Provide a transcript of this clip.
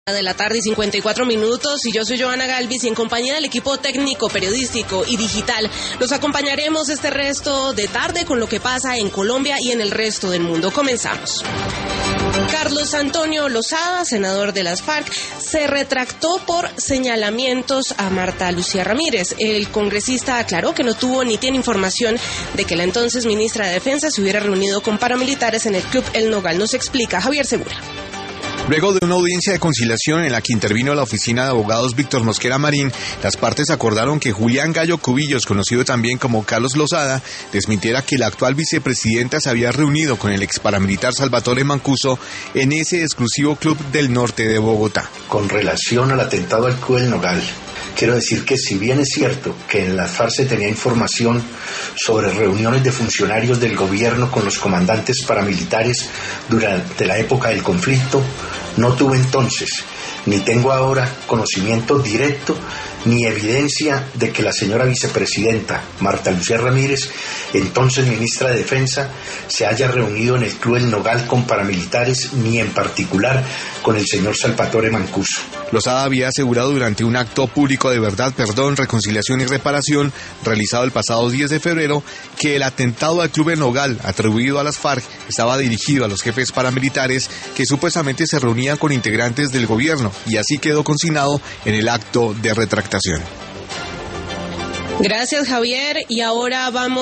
De la tarde y 54 minutos, y yo soy Joana Galvis, y en compañía del equipo técnico, periodístico y digital los acompañaremos este resto de tarde con lo que pasa en Colombia y en el resto del mundo. Comenzamos. Carlos Antonio Lozada, senador de las FARC, se retractó por señalamientos a Marta Lucía Ramírez. El congresista aclaró que no tuvo ni tiene información de que la entonces ministra de Defensa se hubiera reunido con paramilitares en el Club El Nogal. Nos explica Javier Segura. Luego de una audiencia de conciliación en la que intervino la oficina de abogados Víctor Mosquera Marín, las partes acordaron que Julián Gallo Cubillos, conocido también como Carlos Lozada, desmintiera que la actual vicepresidenta se había reunido con el ex paramilitar Salvatore Mancuso en ese exclusivo club del norte de Bogotá. Con relación al atentado al Club El Nogal, quiero decir que si bien es cierto que en la FARC se tenía información sobre reuniones de funcionarios del gobierno con los comandantes paramilitares durante la época del conflicto, no tuve entonces, ni tengo ahora conocimiento directo ni evidencia de que la señora vicepresidenta Marta Lucía Ramírez, entonces ministra de Defensa, se haya reunido en el Club El Nogal con paramilitares, ni en particular con el señor Salvatore Mancuso. Lozada había asegurado durante un acto público de verdad, perdón, reconciliación y reparación realizado el pasado 10 de febrero que el atentado al Club El Nogal atribuido a las FARC estaba dirigido a los jefes paramilitares que supuestamente se reunían con integrantes del gobierno, y así quedó consignado en el acto de retractación. Gracias, Javier, y ahora vamos